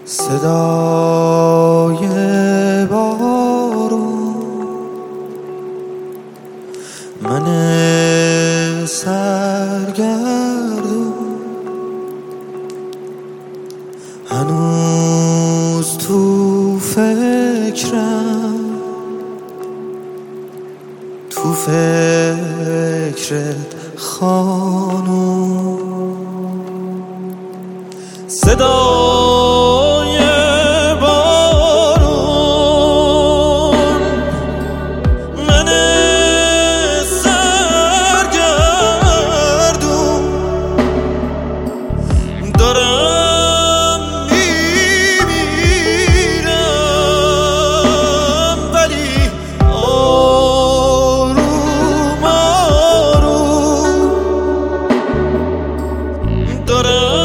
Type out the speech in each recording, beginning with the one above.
صدای بارون، من سرگردون هنوز تو فکرم، تو فکرت خانوم. صدای بارون، من سرگردون دارم میمیرم، ولی آروم آروم دارم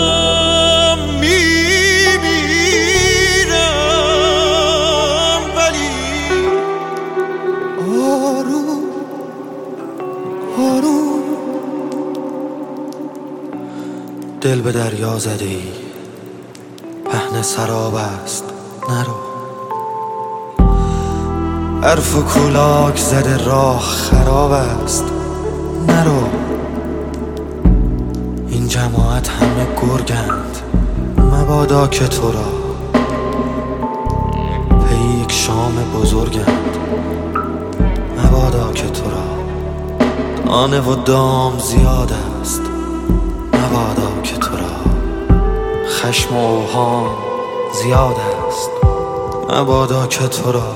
دل به دریا زده ای، پهن سراب است نرو. حرف و کولاک زده راه خراب است نرو. این جماعت همه گرگند، مبادا که تو را پی یک شام بزرگند، مبادا که تو را دانه و دام زیاد است، مبادا که تو را خشم و اوهام زیاد است، مبادا که تو را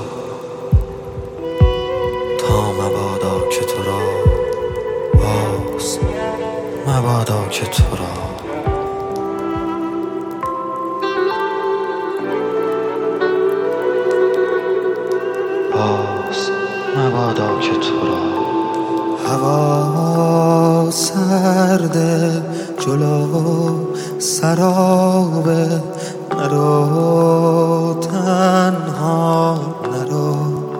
مبادا که تو را باز، مبادا که تو را باز، مبادا که تو را. هوا سرده جلو سرابه، نرو تنها نرو.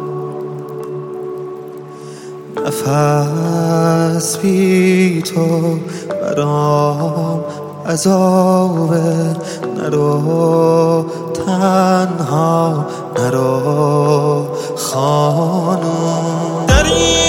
نفس بی تو برام عذابه، نرو تنها نرو خانوم.